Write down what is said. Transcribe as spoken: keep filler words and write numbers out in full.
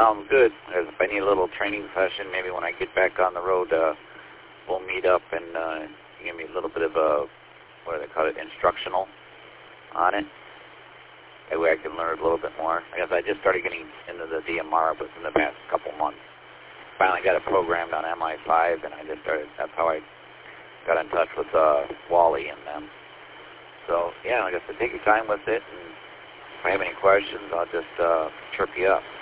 sounds good. If I need a little training session, maybe when I get back on the road, uh, we'll meet up and uh, give me a little bit of a, what do they call it, instructional on it. That way I can learn a little bit more. I guess I just started getting into the D M R within the past couple months. Finally got it programmed on M I five, and I just started, that's how I got in touch with uh, Wally and them. So, yeah, like I said, take your time with it, and if I have any questions, I'll just uh, chirp you up.